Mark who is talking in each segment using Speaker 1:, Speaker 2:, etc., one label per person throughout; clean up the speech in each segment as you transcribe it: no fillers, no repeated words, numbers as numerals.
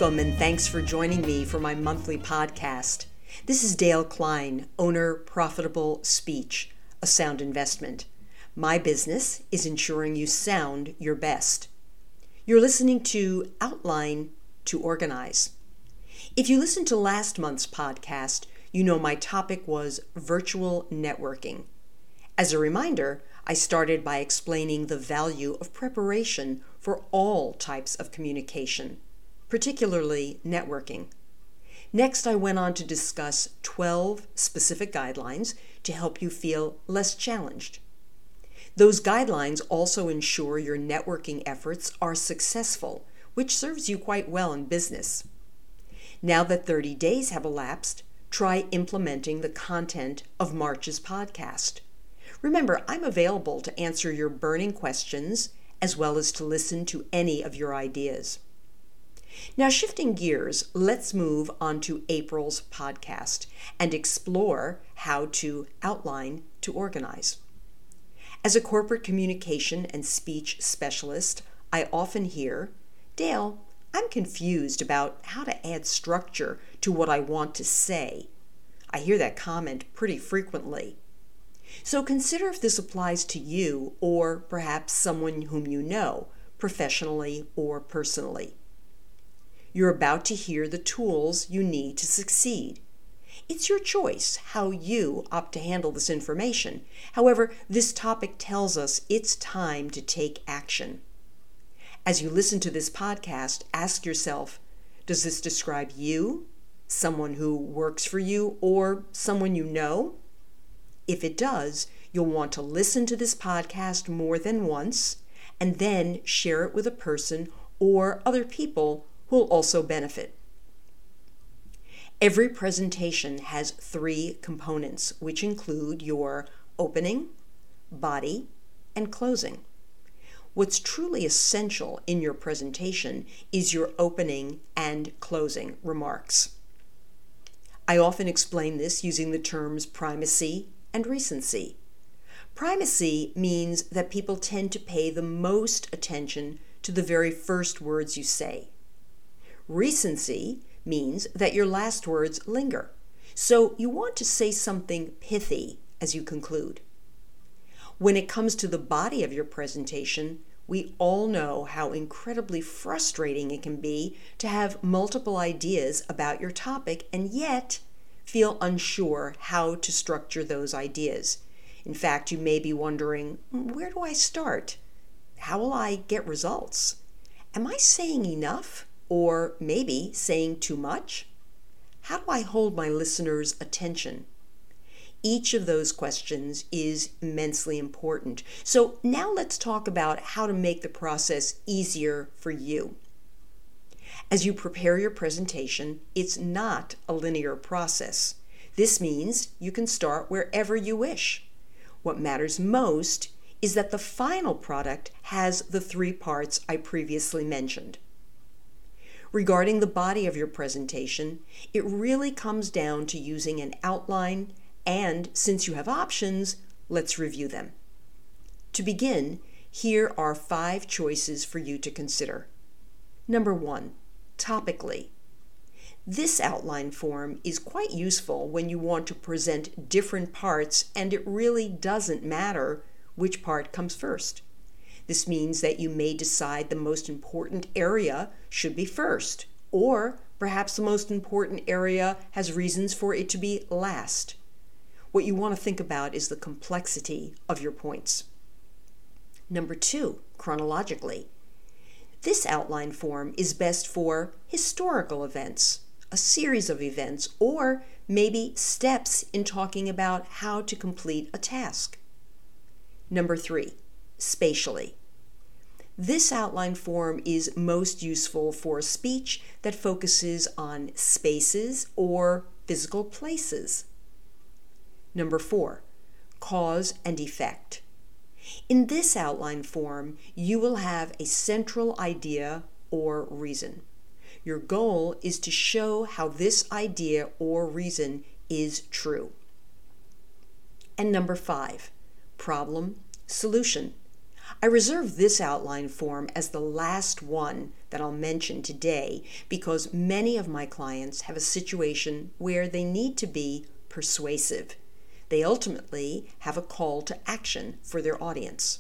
Speaker 1: Welcome and thanks for joining me for my monthly podcast. This is Dale Klein, owner Profitable Speech, a sound investment. My business is ensuring you sound your best. You're listening to Outline to Organize. If you listened to last month's podcast, you know my topic was virtual networking. As a reminder, I started by explaining the value of preparation for all types of communication, particularly networking. Next, I went on to discuss 12 specific guidelines to help you feel less challenged. Those guidelines also ensure your networking efforts are successful, which serves you quite well in business. Now that 30 days have elapsed, try implementing the content of March's podcast. Remember, I'm available to answer your burning questions as well as to listen to any of your ideas. Now, shifting gears, let's move on to April's podcast and explore how to outline to organize. As a corporate communication and speech specialist, I often hear, "Dale, I'm confused about how to add structure to what I want to say." I hear that comment pretty frequently. So consider if this applies to you or perhaps someone whom you know, professionally or personally. You're about to hear the tools you need to succeed. It's your choice how you opt to handle this information. However, this topic tells us it's time to take action. As you listen to this podcast, ask yourself, does this describe you, someone who works for you, or someone you know? If it does, you'll want to listen to this podcast more than once and then share it with a person or other people who will also benefit. Every presentation has 3 components, which include your opening, body, and closing. What's truly essential in your presentation is your opening and closing remarks. I often explain this using the terms primacy and recency. Primacy means that people tend to pay the most attention to the very first words you say. Recency means that your last words linger, so you want to say something pithy as you conclude. When it comes to the body of your presentation, we all know how incredibly frustrating it can be to have multiple ideas about your topic and yet feel unsure how to structure those ideas. In fact, you may be wondering, where do I start? How will I get results? Am I saying enough? Or maybe saying too much? How do I hold my listeners' attention? Each of those questions is immensely important. So now let's talk about how to make the process easier for you. As you prepare your presentation, it's not a linear process. This means you can start wherever you wish. What matters most is that the final product has the 3 parts I previously mentioned. Regarding the body of your presentation, it really comes down to using an outline, and since you have options, let's review them. To begin, here are 5 choices for you to consider. Number 1, topically. This outline form is quite useful when you want to present different parts and it really doesn't matter which part comes first. This means that you may decide the most important area should be first, or perhaps the most important area has reasons for it to be last. What you want to think about is the complexity of your points. Number 2, chronologically. This outline form is best for historical events, a series of events, or maybe steps in talking about how to complete a task. Number 3, spatially. This outline form is most useful for a speech that focuses on spaces or physical places. Number 4, cause and effect. In this outline form, you will have a central idea or reason. Your goal is to show how this idea or reason is true. And number 5, problem, solution. I reserve this outline form as the last one that I'll mention today because many of my clients have a situation where they need to be persuasive. They ultimately have a call to action for their audience.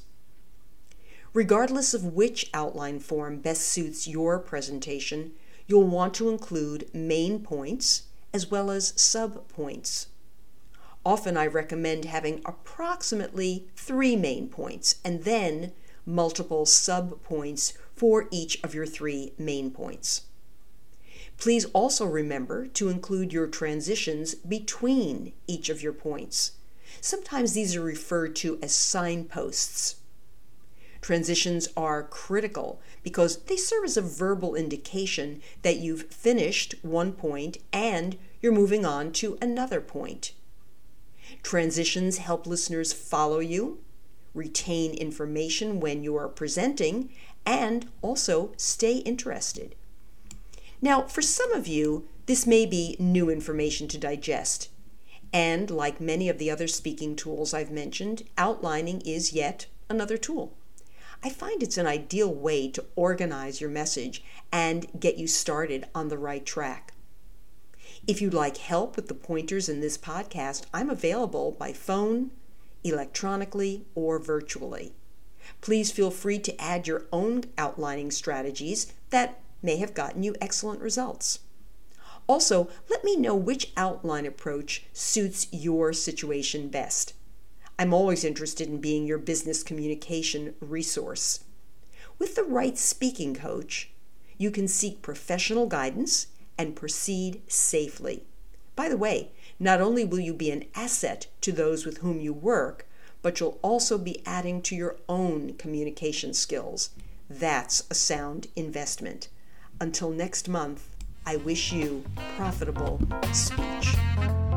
Speaker 1: Regardless of which outline form best suits your presentation, you'll want to include main points as well as sub-points. Often I recommend having approximately 3 main points and then multiple sub-points for each of your 3 main points. Please also remember to include your transitions between each of your points. Sometimes these are referred to as signposts. Transitions are critical because they serve as a verbal indication that you've finished one point and you're moving on to another point. Transitions help listeners follow you, retain information when you are presenting, and also stay interested. Now, for some of you, this may be new information to digest. And like many of the other speaking tools I've mentioned, outlining is yet another tool. I find it's an ideal way to organize your message and get you started on the right track. If you'd like help with the pointers in this podcast, I'm available by phone, electronically, or virtually. Please feel free to add your own outlining strategies that may have gotten you excellent results. Also, let me know which outline approach suits your situation best. I'm always interested in being your business communication resource. With the right speaking coach, you can seek professional guidance and proceed safely. By the way, not only will you be an asset to those with whom you work, but you'll also be adding to your own communication skills. That's a sound investment. Until next month, I wish you profitable speech.